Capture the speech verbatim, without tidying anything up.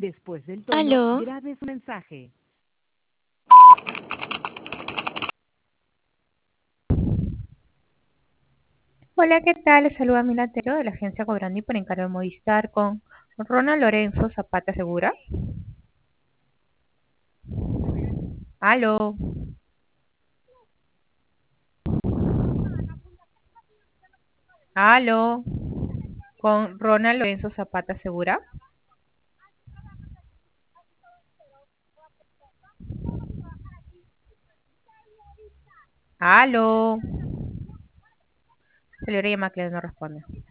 Después del tono, Aló, grabe su mensaje. Hola, ¿qué tal? Les saluda Mila Tero de la agencia Cobrandi por encargo de Movistar con Ronald Lorenzo Zapata Segura. Aló, aló, con Ronald Lorenzo Zapata Segura. Aló, se le llama que no responde.